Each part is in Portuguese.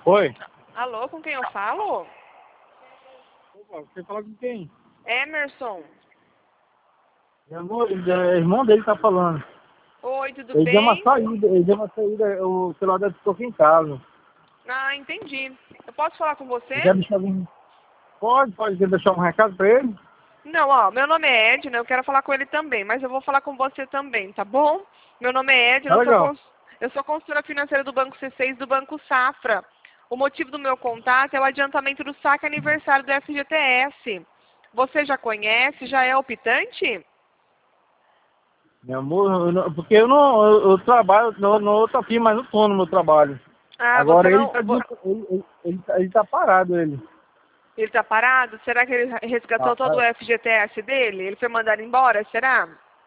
Oi. Alô, com quem eu falo? Opa, você fala com quem? Emerson. Meu amor, o irmão dele tá falando. Oi, tudo Ele deu uma bem? saída, o celular dele ficou aqui em casa. Ah, entendi. Eu posso falar com você? Ele quer deixar algum... Pode deixar um recado pra ele? Não, ó, meu nome é Edna, eu quero falar com ele também, mas eu vou falar com você também, tá bom? Meu nome é Edna, Tá legal. eu sou consultora financeira do Banco C6 do Banco Safra. O motivo do meu contato é o adiantamento do saque aniversário do FGTS. Você já conhece, já é optante? Meu amor, porque eu trabalho no outro firma, mas não tô no meu trabalho. Ah, você Agora ele não. tá, ele tá parado, ele. Ele tá parado? Será que ele resgatou todo o Rapaz, FGTS dele? Ele foi mandado embora, será?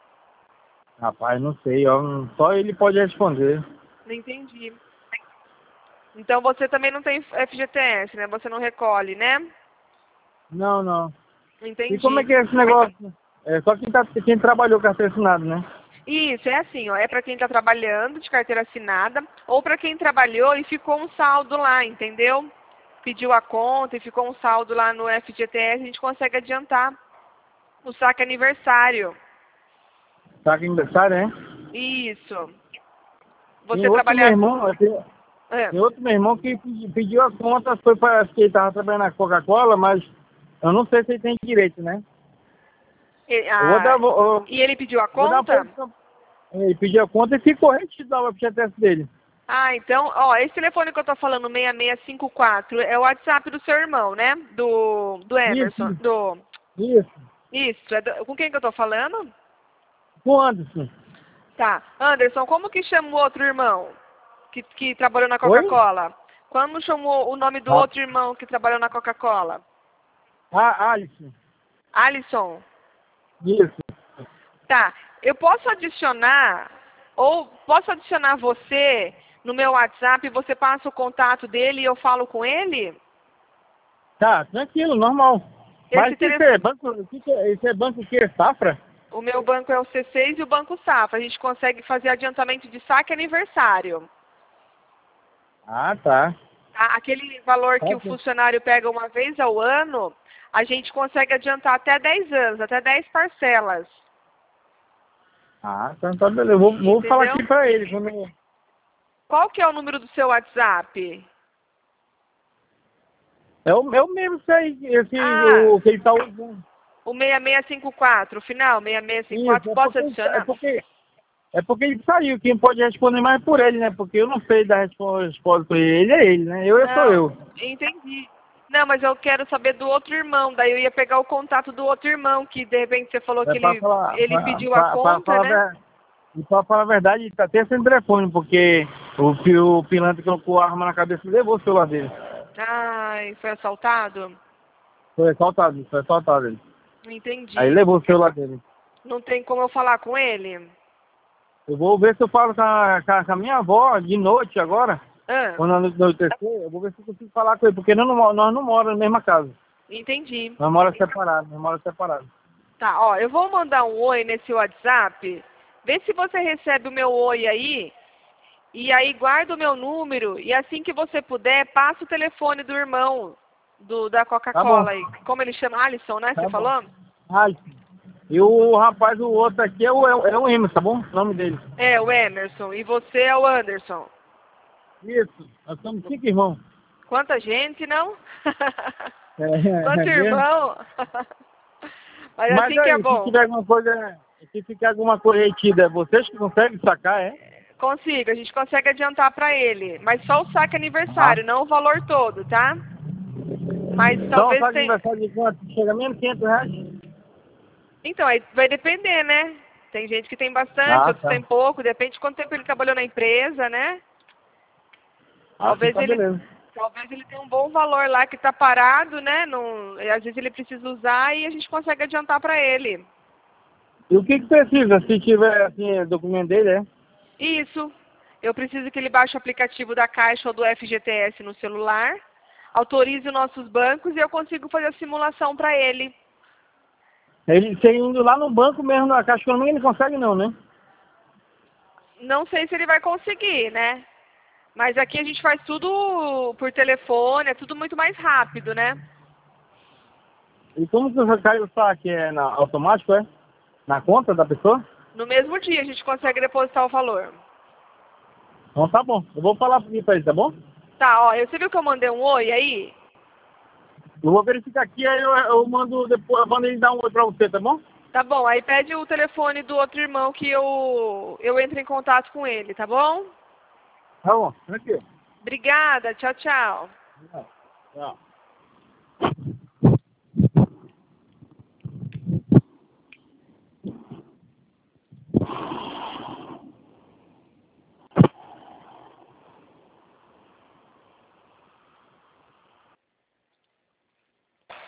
rapaz, não sei, ó, só ele pode responder. Não entendi. Então você também não tem FGTS, né? Você não recolhe, né? Não, não. E como é Entendi. que é esse negócio? É só quem trabalhou com assinado, né? Isso, é assim, ó. É para quem está trabalhando de carteira assinada ou para quem trabalhou e ficou um saldo lá, entendeu? Pediu a conta e ficou um saldo lá no FGTS, a gente consegue adiantar o saque aniversário. Tá aqui aniversário, né? Isso. Tem Você outro meu trabalhar. irmão, É. tem outro meu irmão que pediu a conta, foi para que ele estava trabalhando na Coca-Cola, mas eu não sei se ele tem direito, né? Eu vou dar, E ele pediu a vou dar uma conta? posição. Ele pediu a conta e ficou retido o FGTS dele. Ah, então, ó, esse telefone que eu tô falando, 6654, é o WhatsApp do seu irmão, né? Do Emerson, Isso, do... isso. Isso, com quem que eu tô falando? Com o Anderson. Tá. Anderson, como que chama o outro irmão que trabalhou na Oi? Coca-Cola? Como chamou o nome do Ah, outro irmão que trabalhou na Coca-Cola? Alisson. Alisson. Isso. Tá. Eu posso adicionar, ou posso adicionar você no meu WhatsApp, você passa o contato dele e eu falo com ele? Tá, tranquilo, normal. Mas Esse telefone... esse é banco o quê? Safra? O meu banco é o C6 e o Banco Safra. A gente consegue fazer adiantamento de saque aniversário. Ah, tá. Aquele valor Tá que o aqui. funcionário pega uma vez ao ano, a gente consegue adiantar até 10 anos, até 10 parcelas. Ah, então tá beleza. Vou falar Entendeu? aqui pra ele. Quando... Qual que é o número do seu WhatsApp? É o mesmo isso aí, Ah, o que ele tá usando. o 6654, o final, 6654, Isso, posso adicionar? é porque ele saiu. Quem pode responder mais é por ele, né? Porque eu não sei dar resposta pra ele. Ele é ele, né? Eu sou Não, eu. entendi. Não, mas eu quero saber do outro irmão. Daí eu ia pegar o contato do outro irmão, que de repente você falou É que pra falar, ele pediu a pra conta, falar, né? e pra falar a verdade, ele tá até sem telefone, porque o pilantra colocou a arma na cabeça e levou o celular dele. Ai, foi assaltado? Foi assaltado ele. Aí Entendi. levou o celular dele. Não tem como eu falar com ele? Eu vou ver se eu falo com a minha avó de noite agora, Ah, quando anoitecer, eu vou ver se eu consigo falar com ele, porque nós não moramos na mesma casa. entendi. Nós moramos separados. Tá, ó, eu vou mandar um oi nesse WhatsApp. Vê se você recebe o meu oi aí. E aí guarda o meu número. E assim que você puder, passa o telefone do irmão da Tá bom, Coca-Cola aí. Como ele chama? Alisson, né? Você tá bom. falou? Ai, e o rapaz, o outro aqui é o Emerson, tá bom? O nome dele. É, o Emerson. E você é o Anderson. Isso, nós somos 5 irmãos. Quanta gente, não? É Quanto mesmo? irmão? Mas Mas assim que é aí, se bom. tiver alguma coisa, se ficar alguma coisa retida, é vocês que conseguem sacar, é? Consigo, a gente consegue adiantar para ele. Mas só o saque Ah. aniversário, não o valor todo, tá? Mas Então, talvez sabe de tenha. aniversário de quanto? Chega a menos R$ 500? Então, aí vai depender, né? Tem gente que tem bastante, Ah, outros tá. tem pouco, depende de quanto tempo ele trabalhou na empresa, né? Ah, sim, Talvez tá ele, beleza. talvez ele tenha um bom valor lá que está parado, né? Não, e às vezes ele precisa usar e a gente consegue adiantar para ele. E o que precisa, se tiver, assim, documento dele, é? Isso. Eu preciso que ele baixe o aplicativo da Caixa ou do FGTS no celular, autorize os nossos bancos e eu consigo fazer a simulação para ele. Você indo lá no banco mesmo, na Caixa Econômica, ele consegue não, né? Não sei se ele vai conseguir, né? Mas aqui a gente faz tudo por telefone, é tudo muito mais rápido, né? E como que você cai o saque? É automático, é? Na conta da pessoa? No mesmo dia a gente consegue depositar o valor. Então tá bom. Eu vou falar aqui pra ele, tá bom? Tá, ó, você viu que eu mandei um oi aí? Eu vou verificar aqui, aí eu mando depois, eu mando ele dar um oi pra você, tá bom? Tá bom, aí pede o telefone do outro irmão que eu entro em contato com ele, tá bom? Tá bom, tranquilo. Obrigada, tchau, tchau. Tchau.